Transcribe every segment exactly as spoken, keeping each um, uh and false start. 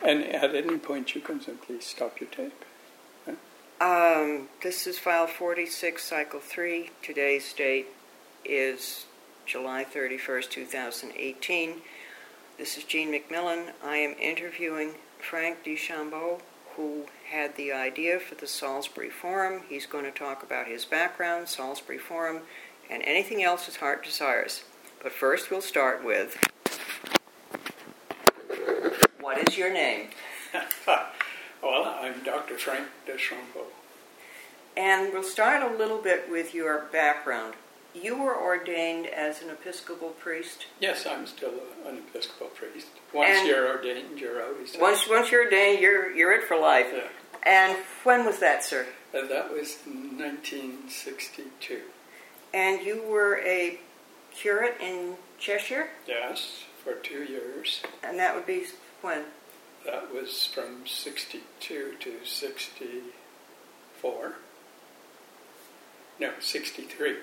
And at any point, you can simply stop your tape. Right? Um, this is file forty-six, cycle three. Today's date is July thirty-first, two thousand eighteen. This is Jean McMillan. I am interviewing Frank DeChambeau, who had the idea for the Salisbury Forum. He's going to talk about his background, Salisbury Forum, and anything else his heart desires. But first we'll start with, what is your name? Well, I'm Doctor Frank DeChambeau. And we'll start a little bit with your background. You were ordained as an Episcopal priest? Yes, I'm still an Episcopal priest. Once and you're ordained, you're always... Once once you're ordained, you're, you're it for life. Yeah. And when was that, sir? Uh, that was in nineteen sixty-two. And you were a curate in Cheshire? Yes, for two years. And that would be when? That was from sixty-two to sixty-four. No, sixty-three.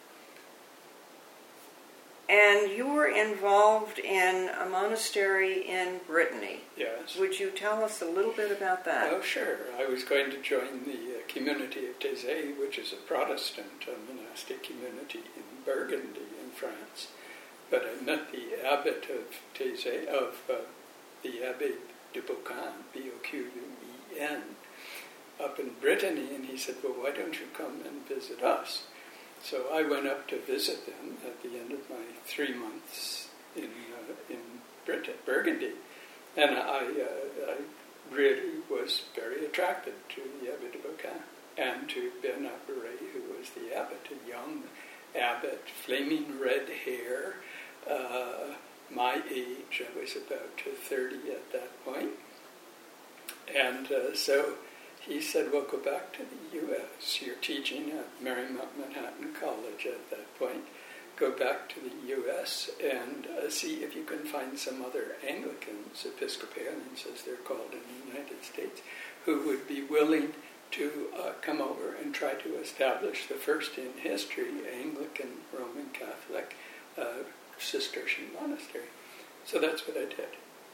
And you were involved in a monastery in Brittany. Yes. Would you tell us a little bit about that? Oh, sure. I was going to join the uh, community of Taizé, which is a Protestant uh, monastic community in Burgundy in France. But I met the abbot of Taizé, of uh, the Abbé de Beaucain, B O Q U E N, up in Brittany, and he said, well, why don't you come and visit us? So I went up to visit them at the end of my three months in uh, in Brit- Burgundy, and I, uh, I really was very attracted to the Abbé de Beaucain and to Ben Abberet, who was the abbot, a young abbot, flaming red hair, uh, my age. I was about thirty at that point, and uh, so. He said, well, go back to the U S. You're teaching at Marymount Manhattan College at that point. Go back to the U S and uh, see if you can find some other Anglicans, Episcopalians as they're called in the United States, who would be willing to uh, come over and try to establish the first in history Anglican Roman Catholic uh, Cistercian monastery. So that's what I did.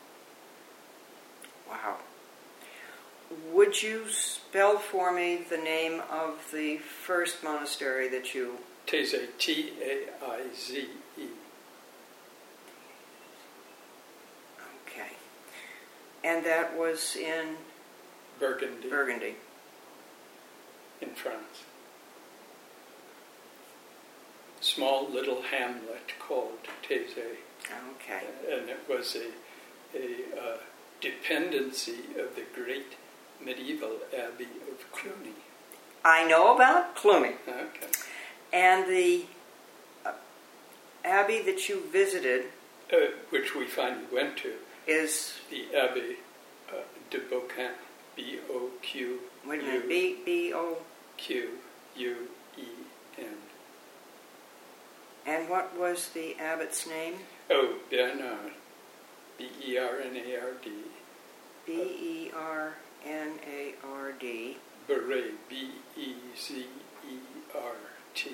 Wow. Would you spell for me the name of the first monastery that you... Taizé, T A I Z E. Okay. And that was in... Burgundy. Burgundy. In France. Small little hamlet called Taizé. Okay. And it was a, a uh, dependency of the great medieval Abbey of Cluny. I know about Cluny. Okay. And the uh, abbey that you visited... Uh, which we finally went to. Is... The Abbey uh, de Beaucain. B O Q Wait a minute. B B O... Q U E N. And what was the abbot's name? Oh, Bernard. B E R N A R D. B E R N A R D. Beret, B E Z E R T.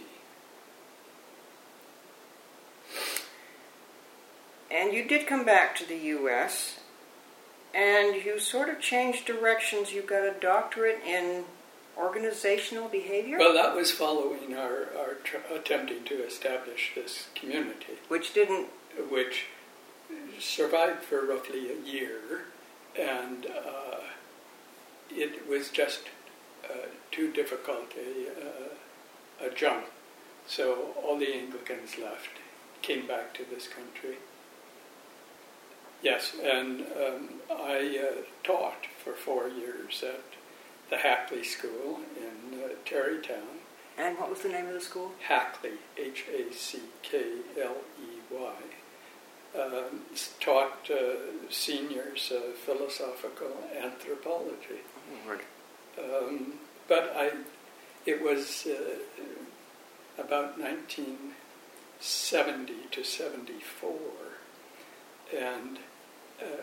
And you did come back to the U S, and you sort of changed directions. You got a doctorate in organizational behavior? Well, that was following our, our tr- attempting to establish this community. Which didn't... Which survived for roughly a year, and uh, it was just uh, too difficult a, uh, a jump. So all the Anglicans left, came back to this country. Yes, and um, I uh, taught for four years at the Hackley School in uh, Terrytown. And what was the name of the school? Hackley, H A C K L E Y. Um, taught uh, seniors uh, philosophical anthropology. Oh, Lord. Um, but I, it was uh, about nineteen seventy to seventy-four, and uh,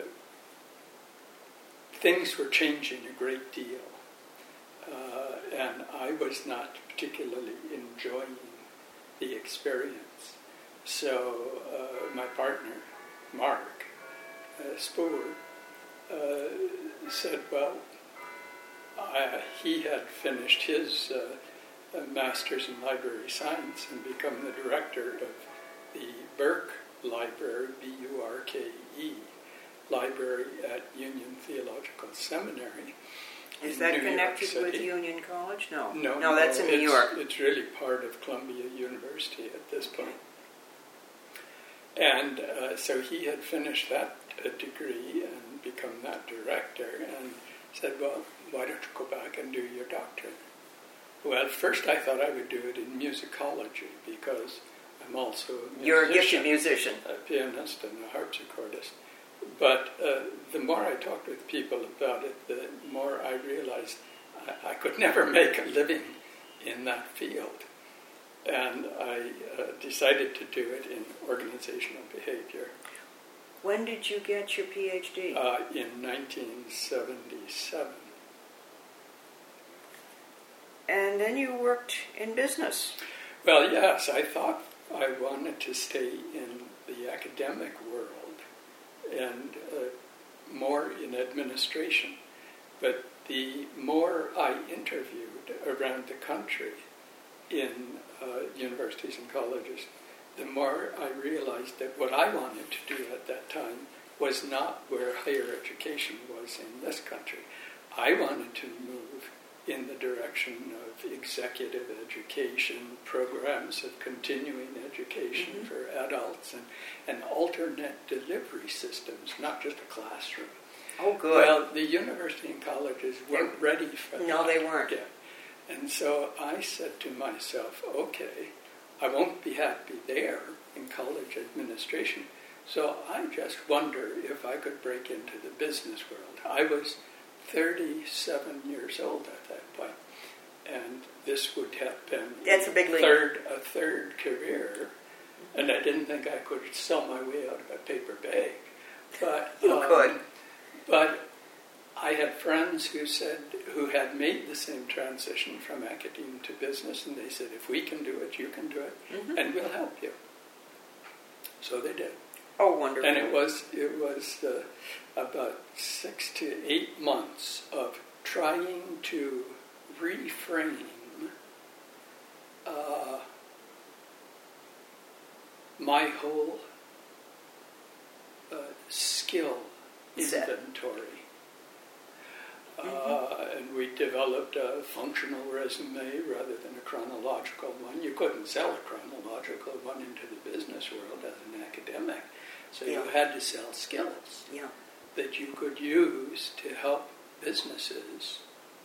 things were changing a great deal, uh, and I was not particularly enjoying the experience. So uh, my partner, Mark uh, Spoor, uh, said, well, I, he had finished his uh, master's in library science and become the director of the Burke Library, B U R K E, library at Union Theological Seminary. Is that New connected York with City. Union College? No. No, no, that's in New it's, York. It's really part of Columbia University at this point. And uh, so he had finished that uh, degree and become that director and said, well, why don't you go back and do your doctorate? Well, at first I thought I would do it in musicology because I'm also a musician. You're a gifted musician. A pianist and a harpsichordist. But uh, the more I talked with people about it, the more I realized I, I could never make a living in that field. And I uh, decided to do it in organizational behavior. When did you get your P H D? Uh, in nineteen seventy-seven. And then you worked in business. Well, yes, I thought I wanted to stay in the academic world and uh, more in administration. But the more I interviewed around the country in uh, universities and colleges, the more I realized that what I wanted to do at that time was not where higher education was in this country. I wanted to move in the direction of executive education, programs of continuing education mm-hmm. for adults, and, and alternate delivery systems, not just a classroom. Oh, good. Well, the university and colleges weren't They're, ready for that. No, they weren't. Yet. And so I said to myself, okay, I won't be happy there in college administration, so I just wonder if I could break into the business world. I was thirty-seven years old at that point, and this would have been That's a big leap. third, a third career, and I didn't think I could sell my way out of a paper bag. But you um, could. But I had friends who said, who had made the same transition from academia to business, and they said, if we can do it, you can do it, mm-hmm. and we'll help you. So they did. Oh, wonderful. And it was, it was uh, about six to eight months of trying to reframe uh, my whole uh, skill Set. inventory. Mm-hmm. Uh, and we developed a functional resume rather than a chronological one. You couldn't sell a chronological one into the business world as an academic. So yeah. you had to sell skills yeah. that you could use to help businesses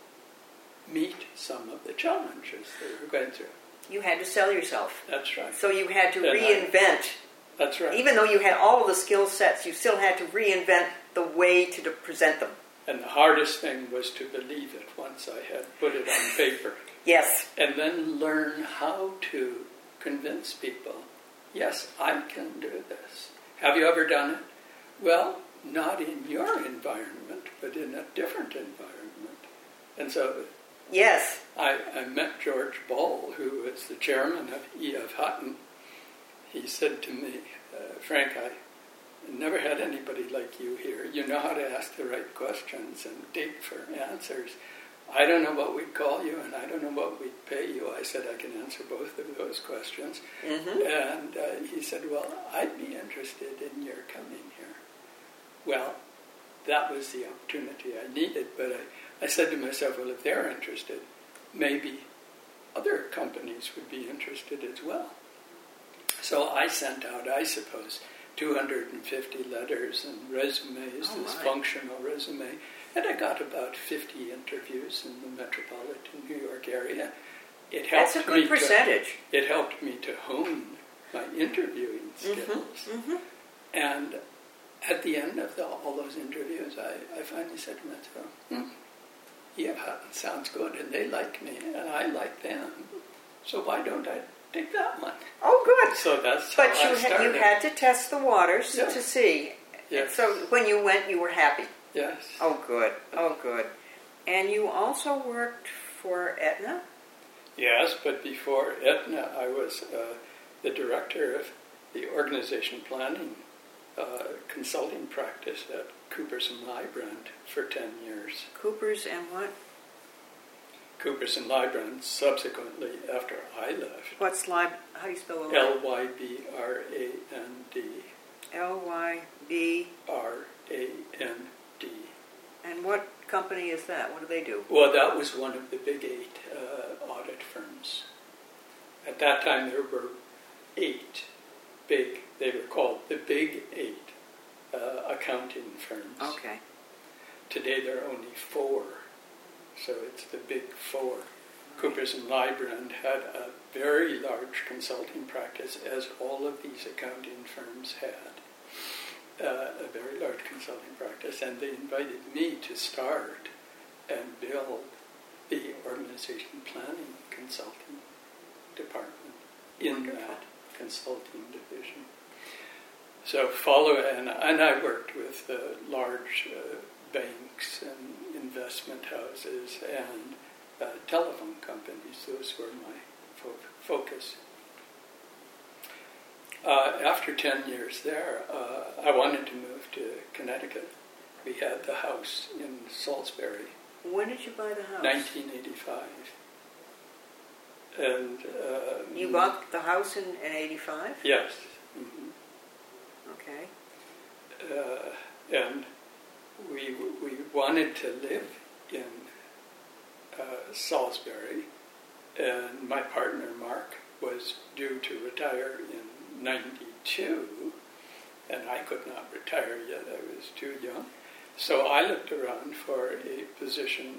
meet some of the challenges they were going through. You had to sell yourself. That's right. So you had to and reinvent. I, that's right. Even though you had all of the skill sets, you still had to reinvent the way to, to present them. And the hardest thing was to believe it once I had put it on paper. Yes. And then learn how to convince people, yes, I can do this. Have you ever done it? Well, not in your environment, but in a different environment. And so yes. I, I met George Ball, who was the chairman of E F. Hutton. He said to me, uh, Frank, I never had anybody like you here. You know how to ask the right questions and dig for answers. I don't know what we'd call you, and I don't know what we'd pay you. I said, I can answer both of those questions. Mm-hmm. And uh, he said, well, I'd be interested in your coming here. Well, that was the opportunity I needed, but I, I said to myself, well, if they're interested, maybe other companies would be interested as well. So I sent out, I suppose, two hundred fifty letters and resumes, oh this my. functional resume, and I got about fifty interviews in the metropolitan New York area. It helped That's a good me percentage. To, it helped me to hone my interviewing skills. Mm-hmm. Mm-hmm. And at the end of the, all those interviews, I, I finally said to myself, hmm, yeah, Hutton sounds good, and they like me, and I like them. So why don't I take that one? Oh, good. So that's but how you I started. But you had to test the waters Yeah. to see. Yes. So when you went, you were happy. Yes. Oh, good. Oh, good. And you also worked for Aetna? Yes, but before Aetna, I was uh, the director of the organization planning uh, consulting practice at Coopers and Lybrand for ten years. Coopers and what? Coopers and Lybrand, subsequently, after I left. What's Lib? How do you spell it? L Y B R A N D. L Y B R A N D. And what company is that? What do they do? Well, that was one of the big eight uh, audit firms. At that time, there were eight big, they were called the Big Eight uh, accounting firms. Okay. Today, there are only four. So it's the Big Four. Coopers and Lybrand had a very large consulting practice, as all of these accounting firms had. Uh, a very large consulting practice, and they invited me to start and build the organization planning consulting department in Wonderful. that consulting division. So follow, and, and I worked with uh, large uh, banks and investment houses and uh, telephone companies. Those were my fo- focus. Uh, after ten years there, uh, I wanted to move to Connecticut. We had the house in Salisbury. When did you buy the house? nineteen eighty-five. And uh, You bought the house in, in eighty-five? Yes. Mm-hmm. Okay. Uh, and we we wanted to live in uh, Salisbury, and my partner Mark was due to retire in ninety-two, and I could not retire yet. I was too young. So I looked around for a position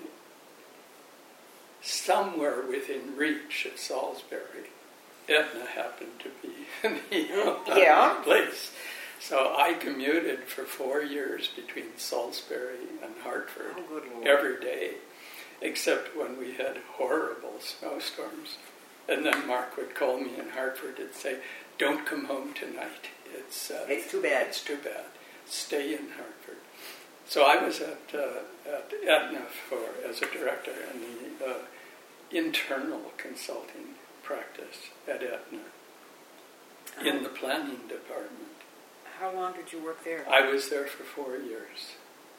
somewhere within reach of Salisbury. Etna happened to be the yeah. place. So I commuted for four years between Salisbury and Hartford Oh, good Lord. every day, except when we had horrible snowstorms. And then Mark would call me in Hartford and say, "Don't come home tonight. It's uh, It's too bad. It's too bad. Stay in Hartford." So I was at uh, at Etna for as a director in the uh, internal consulting practice at Etna in the planning department. How long did you work there? I was there for four years.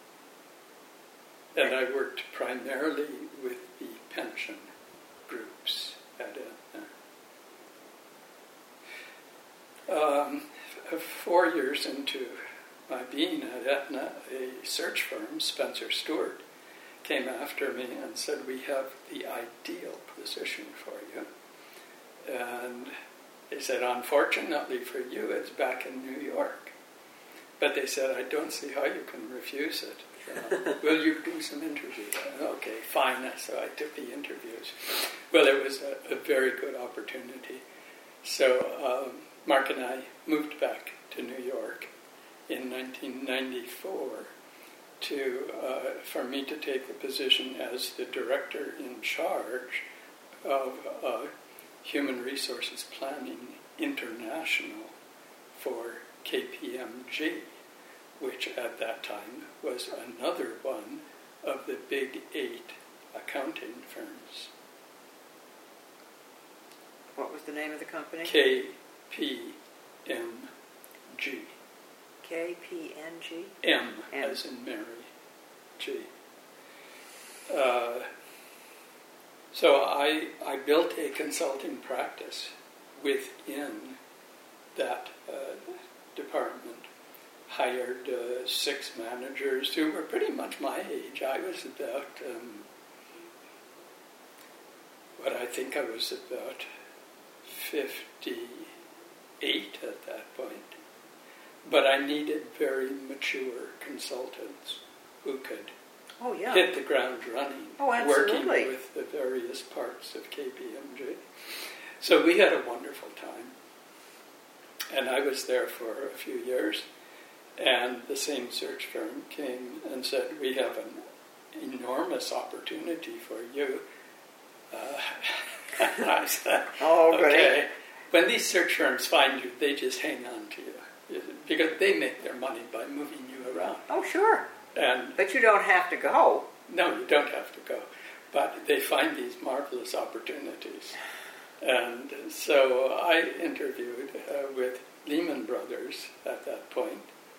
And I worked primarily with the pension groups at Etna. Um, four years into my being at Etna, a search firm, Spencer Stewart, came after me and said, "We have the ideal position for you." And they said, "Unfortunately for you, it's back in New York." But they said, "I don't see how you can refuse it. Uh, will you do some interviews?" Okay, fine. So I took the interviews. Well, it was a, a very good opportunity. So um, Mark and I moved back to New York in nineteen ninety-four to uh, for me to take the position as the director in charge of uh, Human Resources Planning International for K P M G, which at that time was another one of the big eight accounting firms. What was the name of the company? K P M G. K P N G? M, M. as in Mary, G. Uh, so I, I built a consulting practice within that uh, department, hired uh, six managers who were pretty much my age. I was about, um, what I think I was about fifty-eight at that point. But I needed very mature consultants who could Oh, yeah. hit the ground running, Oh, absolutely. working with the various parts of K P M G. So we had a wonderful time. And I was there for a few years. And the same search firm came and said, "We have an enormous opportunity for you." Uh, I said, Oh, goody. "Okay." When these search firms find you, they just hang on to you. Because they make their money by moving you around. Oh, sure. And But you don't have to go. no, you don't have to go. But they find these marvelous opportunities. And so I interviewed uh, with Lehman Brothers at that point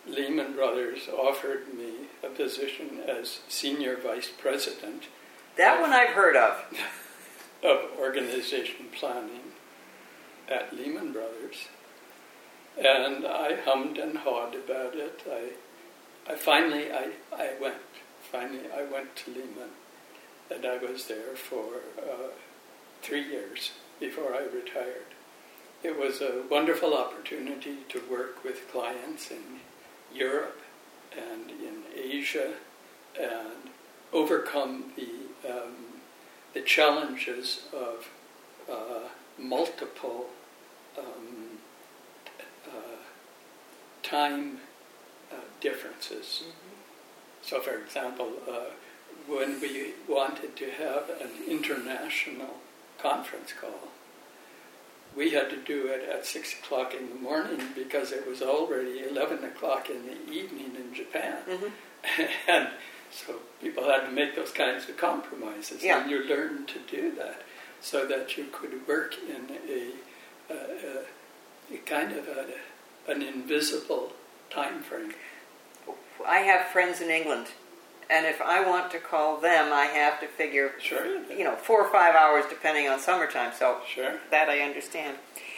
Lehman Brothers offered me a position as senior vice president. That one I've heard of. Of organization planning at Lehman Brothers. And I hummed and hawed about it. I, I finally, I, I went. Finally, I went to Lehman. And I was there for uh, three years before I retired. It was a wonderful opportunity to work with clients in Europe and in Asia and overcome the um, the challenges of uh, multiple um, uh, time uh, differences. Mm-hmm. So, for example, uh, when we wanted to have an international conference call, we had to do it at six o'clock in the morning because it was already eleven o'clock in the evening in Japan. Mm-hmm. And so people had to make those kinds of compromises, yeah. and you learned to do that so that you could work in a, a, a, a kind of a, an invisible time frame. I have friends in England, and if I want to call them, I have to figure, sure. you know, four or five hours depending on summertime, so sure. that I understand.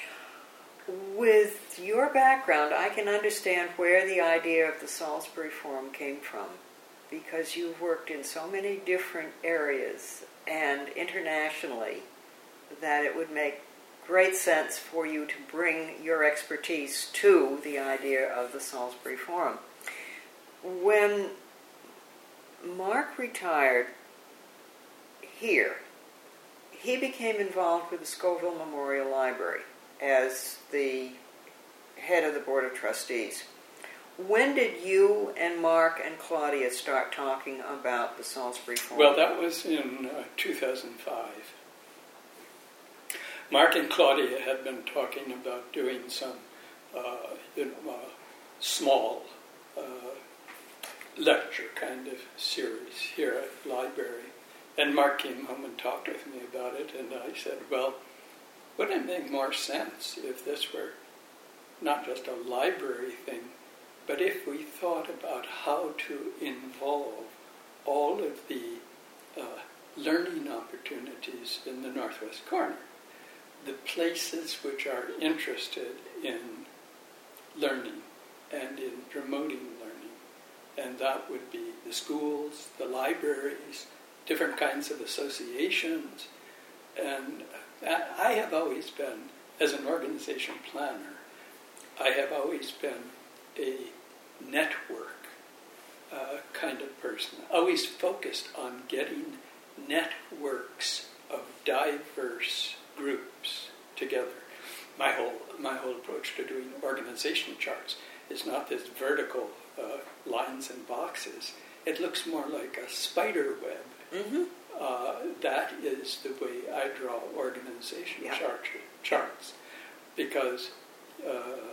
With your background, I can understand where the idea of the Salisbury Forum came from, because you've worked in so many different areas and internationally that it would make great sense for you to bring your expertise to the idea of the Salisbury Forum. When Mark retired here, he became involved with the Scoville Memorial Library as the head of the Board of Trustees. When did you and Mark and Claudia start talking about the Salisbury Forum? Well, that was in uh, two thousand five. Mark and Claudia had been talking about doing some uh, you know, uh, small uh, lecture kind of series here at the library. And Mark came home and talked with me about it, and I said, well, wouldn't it make more sense if this were not just a library thing, but if we thought about how to involve all of the uh, learning opportunities in the Northwest Corner, the places which are interested in learning and in promoting learning, and that would be the schools, the libraries, different kinds of associations. And I have always been, as an organization planner, I have always been a network uh, kind of person, always focused on getting networks of diverse groups together. My whole my whole approach to doing organization charts is not this vertical uh, lines and boxes. It looks more like a spider web. Mm-hmm. Uh, that is the way I draw organization yeah. chart, charts, because uh,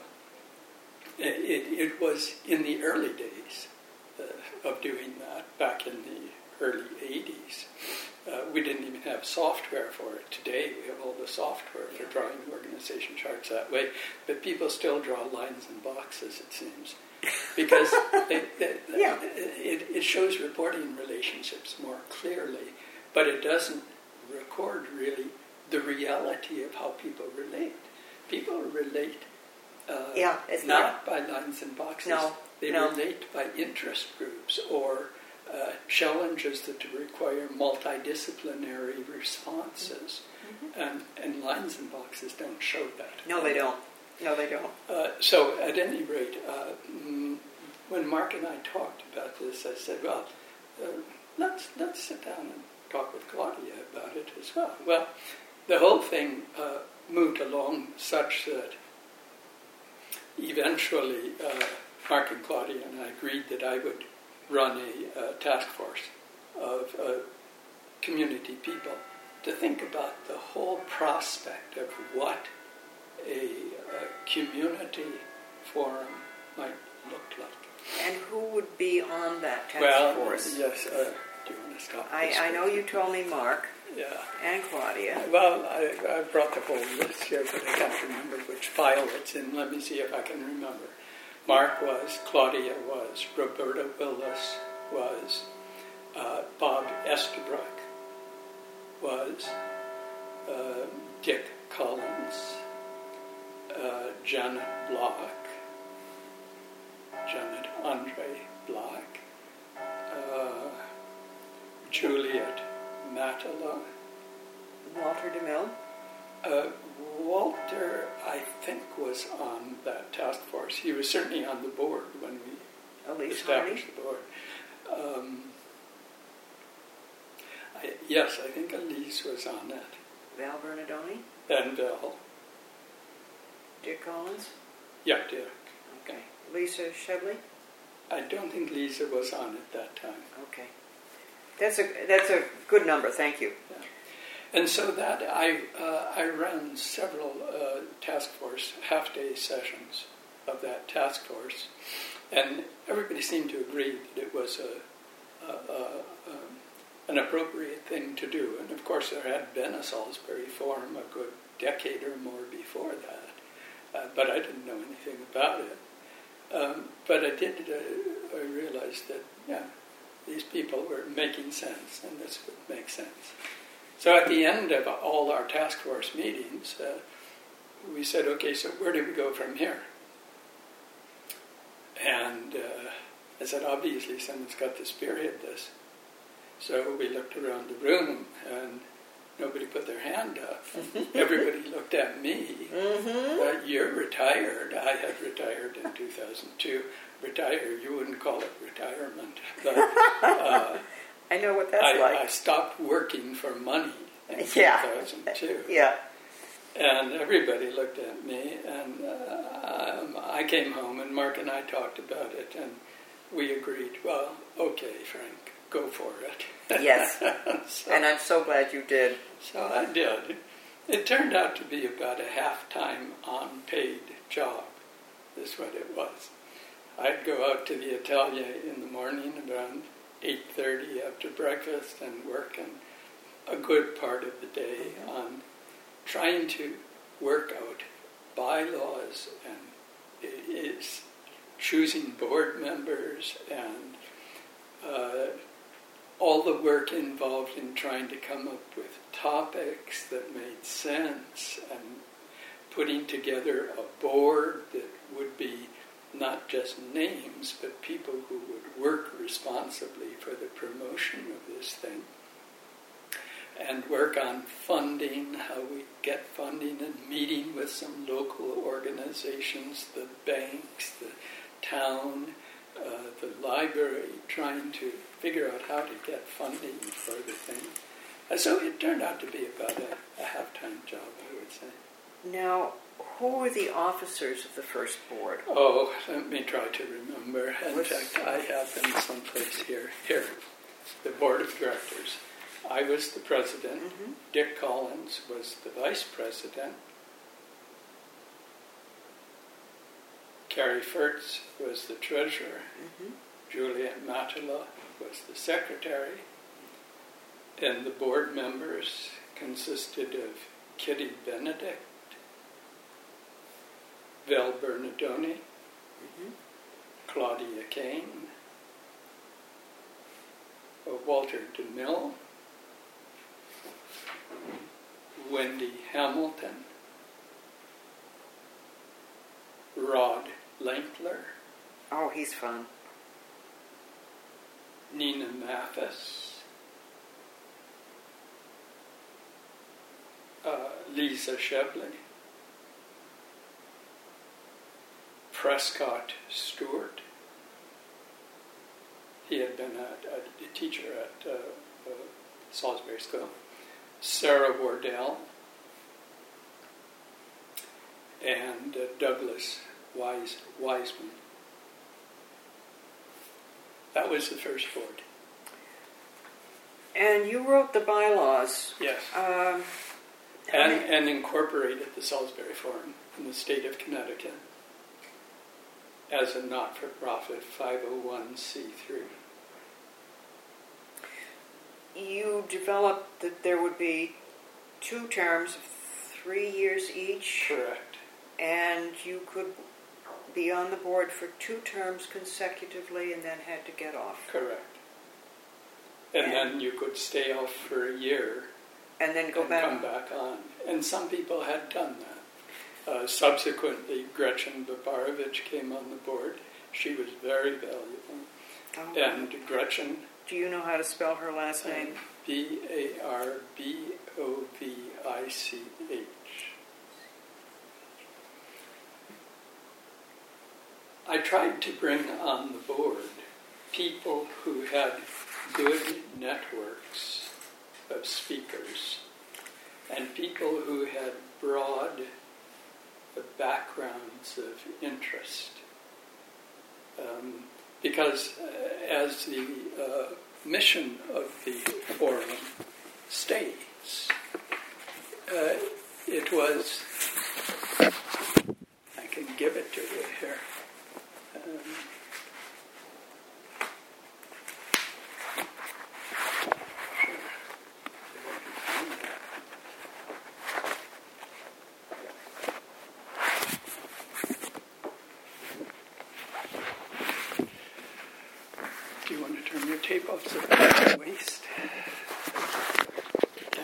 it, it was in the early days uh, of doing that, back in the early eighties. Uh, we didn't even have software for it. Today we have all the software for drawing organization charts that way, but people still draw lines and boxes, it seems, because they, they, yeah. it, it shows reporting relationships more clearly, but it doesn't record really the reality of how people relate. People relate uh, yeah, it's not, not by lines and boxes. No, they no. relate by interest groups or uh, challenges that require multidisciplinary responses. Mm-hmm. And, and lines and boxes don't show that. No, they don't. No, they don't. Uh, so, at any rate, uh, when Mark and I talked about this, I said, well, uh, let's let's sit down and talk with Claudia about it as well. Well, the whole thing uh, moved along such that eventually uh, Mark and Claudia and I agreed that I would run a uh, task force of uh, community people to think about the whole prospect of what a, a community forum might look like. And who would be on that task well, force? Yes, uh, do you want to stop? I, I know you told me Mark yeah. and Claudia. Well, I, I brought the whole list here, but I can't remember which file it's in. Let me see if I can remember. Mark was, Claudia was, Roberta Willis was, uh, Bob Estabrook was, uh, Dick Collins, uh, Janet Block, Janet Andre Block, uh, Juliet Matala. Walter DeMille? Uh, Walter, I think, was on that task force. He was certainly on the board when we Elise established Hardy? the board. Um, I, yes, I think Elise was on it. Val Bernardoni? And Val. Dick Collins? Yeah, Dick. Okay. Lisa Shebley? I don't think Lisa was on at that time. Okay. That's a that's a good number. Thank you. Yeah. And so that I uh, I ran several uh, task force half-day sessions of that task force, and everybody seemed to agree that it was a, a, a, a an appropriate thing to do. And of course, there had been a Salisbury Forum a good decade or more before that, uh, but I didn't know anything about it. Um, but I did. Uh, I realized that yeah, these people were making sense, and this would make sense. So at the end of all our task force meetings, uh, we said, okay, so where do we go from here? And uh, I said, obviously someone's got to spearhead this. So we looked around the room, and nobody put their hand up. Everybody looked at me. Mm-hmm. Uh, you're retired. I had retired in two thousand two. Retired, you wouldn't call it retirement. But uh, I know what that's I, like. I stopped working for money in Yeah. two thousand two. Yeah. And everybody looked at me, and uh, um, I came home, and Mark and I talked about it, and we agreed, well, okay, Frank, go for it. Yes. so, And I'm so glad you did. so I did. It turned out to be about a half-time unpaid job, is what it was. I'd go out to the atelier in the morning around eight thirty after breakfast and work and a good part of the day on trying to work out bylaws and it is choosing board members and uh, all the work involved in trying to come up with topics that made sense and putting together a board that would be not just names, but people who would work responsibly for the promotion of this thing. And work on funding, how we get funding, and meeting with some local organizations, the banks, the town, uh, the library, trying to figure out how to get funding for the thing. And so it turned out to be about a, a half-time job, I would say. Now, who were the officers of the first board? Oh, let me try to remember. In What's- fact, I have them someplace here. Here, the board of directors. I was the president. Mm-hmm. Dick Collins was the vice president. Carrie Furtz was the treasurer. Mm-hmm. Juliet Matala was the secretary. And the board members consisted of Kitty Benedict, Val Bernardoni, Mm-hmm. Claudia Kane, Walter DeMille, Wendy Hamilton, Rod Lenkler, Oh, he's fun. Nina Mathis, uh, Lisa Shebley, Prescott Stewart. He had been a, a teacher at uh, uh, Salisbury School. Sarah Wardell and uh, Douglas Wise, Wiseman. That was the first board. And you wrote the bylaws. Yes. Um, how And, many- and incorporated the Salisbury Forum in the state of Connecticut as a not-for-profit five oh one c three. you developed that there would be two terms of three years each, Correct. and you could be on the board for two terms consecutively and then had to get off. Correct. And, and then you could stay off for a year and then go and back. come back on. And some people had done that. Uh, subsequently, Gretchen Babarovich came on the board. She was very valuable. Oh. And Gretchen... Do you know how to spell her last name? B A R B O V I C H. I tried to bring on the board people who had good networks of speakers and people who had broad backgrounds of interest. Um, because uh, as the uh, mission of the forum states, uh, it was, I can give it to you here. Um, Do you want to turn your tape off so that I don't waste? All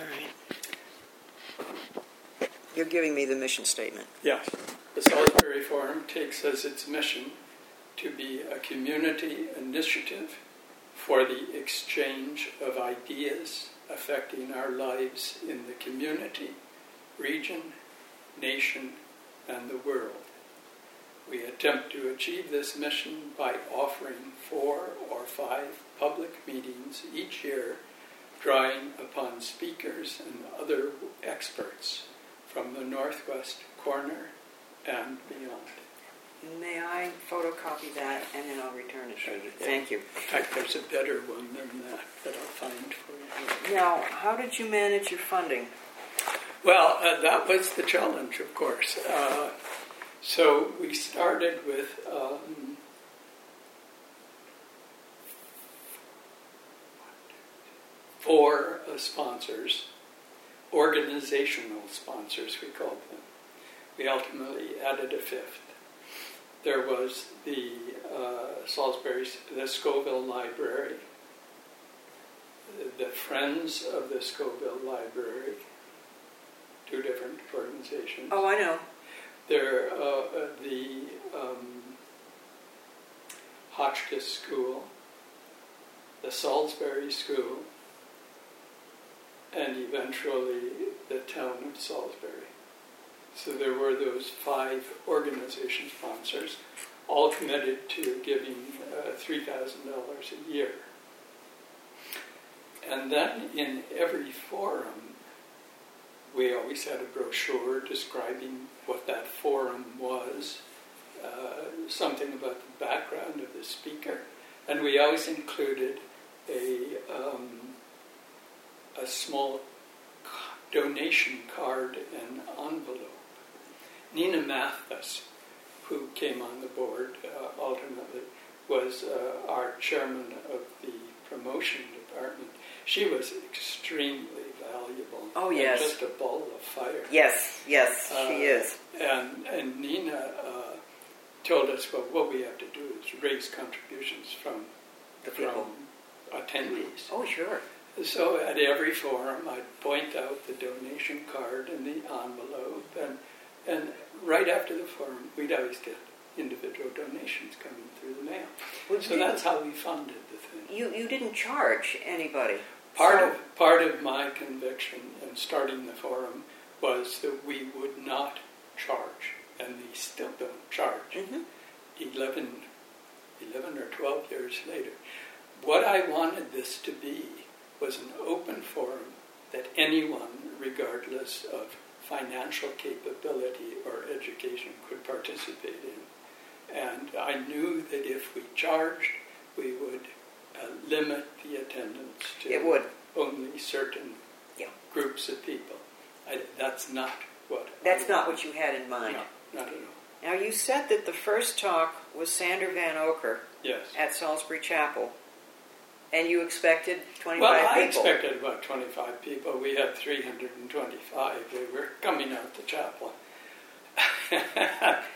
right. You're giving me the mission statement. Yes. The Salisbury Forum takes as its mission to be a community initiative for the exchange of ideas affecting our lives in the community, region, nation, and the world. We attempt to achieve this mission by offering four or five public meetings each year, drawing upon speakers and other experts from the Northwest corner and beyond. May I photocopy that and then I'll return it to you? Thank you. In fact, there's a better one than that that I'll find for you. Now, how did you manage your funding? Well, uh, that was the challenge, of course. Uh, so we started with um, four uh, sponsors, organizational sponsors, we called them. We ultimately added a fifth. There was the uh, Salisbury, the Scoville Library, the Friends of the Scoville Library, two different organizations. Oh, I know. There, uh, the um, Hotchkiss School, the Salisbury School, and eventually the town of Salisbury. So there were those five organization sponsors, all committed to giving uh, three thousand dollars a year. And then in every forum, we always had a brochure describing what that forum was, uh, something about the background of the speaker, and we always included a, um, a small donation card and envelope. Nina Mathis, who came on the board uh, ultimately, was uh, our chairman of the promotion department. She was extremely valuable. Oh, yes. Just a ball of fire. Yes, yes, uh, she is. And, and Nina uh, told us, well, what we have to do is raise contributions from the people, from attendees. Oh, sure. So at every forum, I'd point out the donation card and the envelope, and and right after the forum, we'd always get individual donations coming through the mail. Well, so that's how we funded the thing. You you didn't charge anybody. Part so. of part of my conviction in starting the forum was that we would not charge, and we still don't charge. Mm-hmm. eleven, eleven or twelve years later. What I wanted this to be was an open forum that anyone, regardless of financial capability or education, could participate in. And I knew that if we charged, we would uh, limit the attendance to it would. only certain yeah. groups of people. I, that's not what That's I not wanted. what you had in mind. No, not at all. Now, you said that the first talk was Sander Van Oker Yes. at Salisbury Chapel, and you expected twenty-five well, I people. expected about twenty-five people. We had three hundred twenty-five. They were coming out the chapel.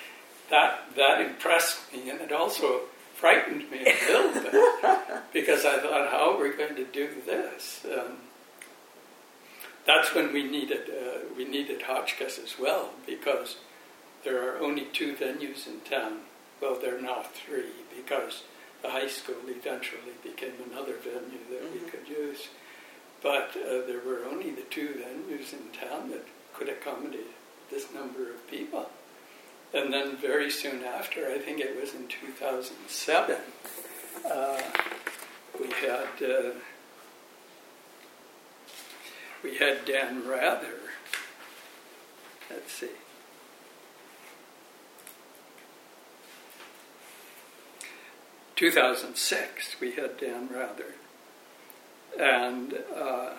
that that impressed me, and it also frightened me a little bit because I thought, how are we going to do this? Um, that's when we needed uh, we needed Hotchkiss as well, because there are only two venues in town. Well, there are now three, because the high school eventually became another venue that mm-hmm. we could use. But uh, there were only the two venues in town that could accommodate this number of people. And then very soon after, I think it was in two thousand seven, uh, we had uh, we had Dan Rather. Let's see. two thousand six, we had Dan Rather. And uh,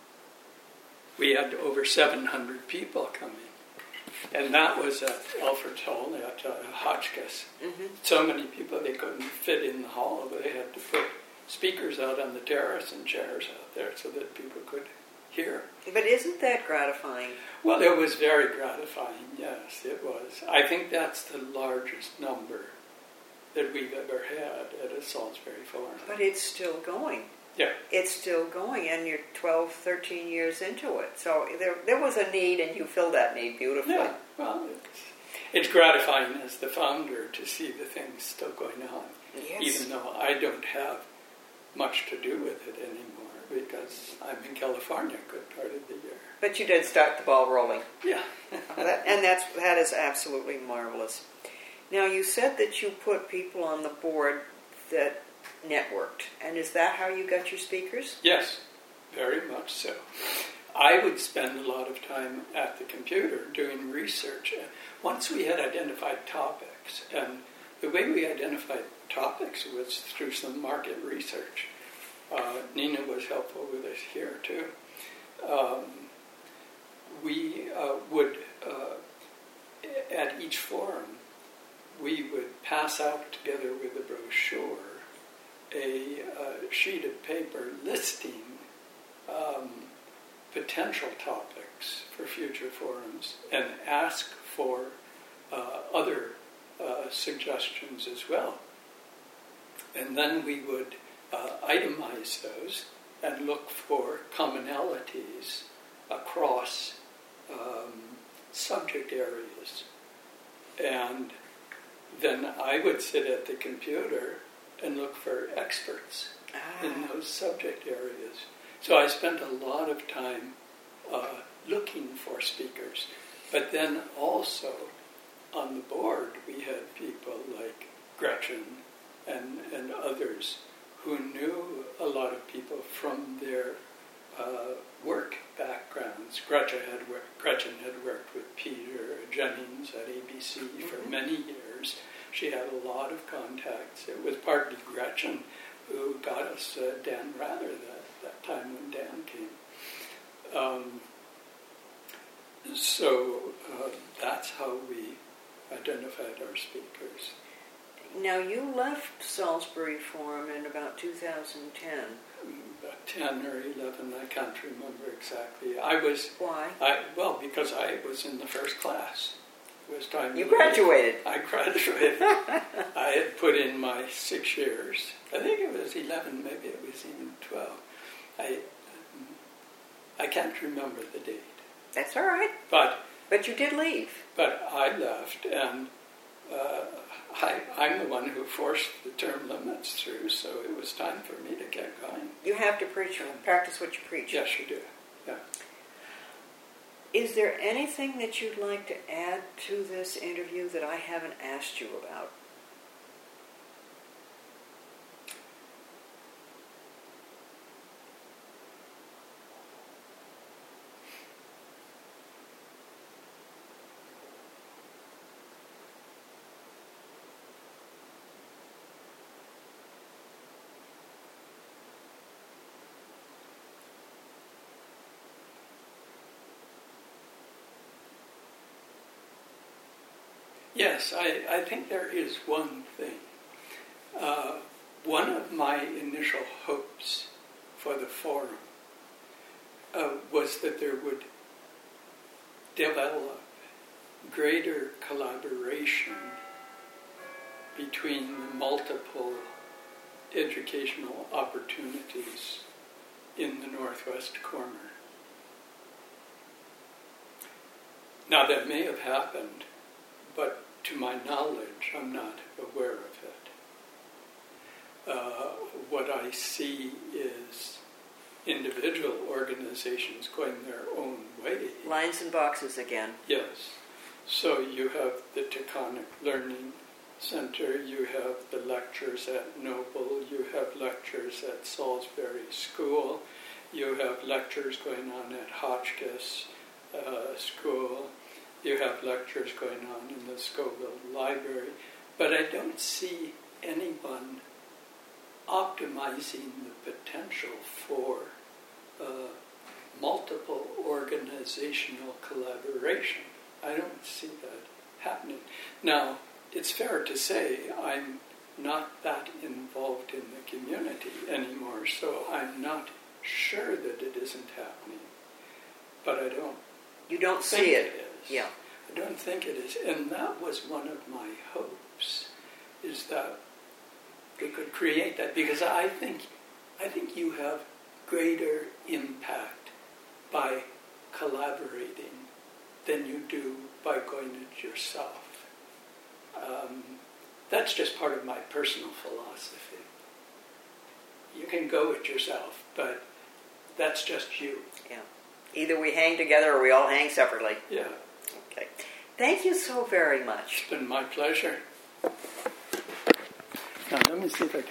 we had over seven hundred people coming. And that was at Alfred's Hall, at uh, Hotchkiss. Mm-hmm. So many people, they couldn't fit in the hall. They had to put speakers out on the terrace and chairs out there so that people could hear. But isn't that gratifying? Well, it was very gratifying, yes, it was. I think that's the largest number that we've ever had at a Salisbury Forum. But it's still going. Yeah. It's still going, and you're twelve, thirteen years into it. So there there was a need, and you filled that need beautifully. Yeah, well, it's, it's gratifying as the founder to see the things still going on. Yes. Even though I don't have much to do with it anymore, because I'm in California a good part of the year. But you did start the ball rolling. Yeah. that, and that's that is absolutely marvelous. Now, you said that you put people on the board that networked, and is that how you got your speakers? Yes, very much so. I would spend a lot of time at the computer doing research. Once we had identified topics, and the way we identified topics was through some market research. Uh, Nina was helpful with us here too. Um, we uh, would, uh, at each forum, we would pass out together with a brochure a uh, sheet of paper listing um, potential topics for future forums and ask for uh, other uh, suggestions as well. And then we would uh, itemize those and look for commonalities across um, subject areas. And then I would sit at the computer and look for experts ah. in those subject areas. So I spent a lot of time uh, looking for speakers. But then also on the board we had people like Gretchen and, and others who knew a lot of people from their uh, work backgrounds. Gretchen had, worked, Gretchen had worked with Peter Jennings at A B C mm-hmm. for many years. She had a lot of contacts. It was partly Gretchen who got us uh, Dan Rather that, that time when Dan came. Um, so uh, that's how we identified our speakers. Now, you left Salisbury Forum in about two thousand ten. About ten or eleven, I can't remember exactly. I was... Why? I, well, because I was in the first class. It was time you graduated. I graduated. I had put in my six years. I think it was eleven, maybe it was even twelve. I I can't remember the date. That's all right. But but you did leave. But I left, and uh, I, I'm the one who forced the term limits through, so it was time for me to get going. You have to preach and practice what you preach. Yes, you do. Yeah. Is there anything that you'd like to add to this interview that I haven't asked you about? Yes, I, I think there is one thing. Uh, one of my initial hopes for the forum uh, was that there would develop greater collaboration between the multiple educational opportunities in the northwest corner. Now, that may have happened, but to my knowledge, I'm not aware of it. Uh, what I see is individual organizations going their own way. Lines and boxes again. Yes. So you have the Taconic Learning Center, you have the lectures at Noble, you have lectures at Salisbury School, you have lectures going on at Hotchkiss uh, School, you have lectures going on in the Scoville Library, but I don't see anyone optimizing the potential for uh, multiple organizational collaboration. I don't see that happening. Now, it's fair to say I'm not that involved in the community anymore, so I'm not sure that it isn't happening. But I don't You don't think see it. it is. Yeah. I don't think it is. And that was one of my hopes, is that we could create that, because I think I think you have greater impact by collaborating than you do by going it yourself. Um, that's just part of my personal philosophy. You can go it yourself, but that's just you. Yeah. Either we hang together or we all hang separately. Yeah. Okay. Thank you so very much. It's been my pleasure. Now, let me see if I can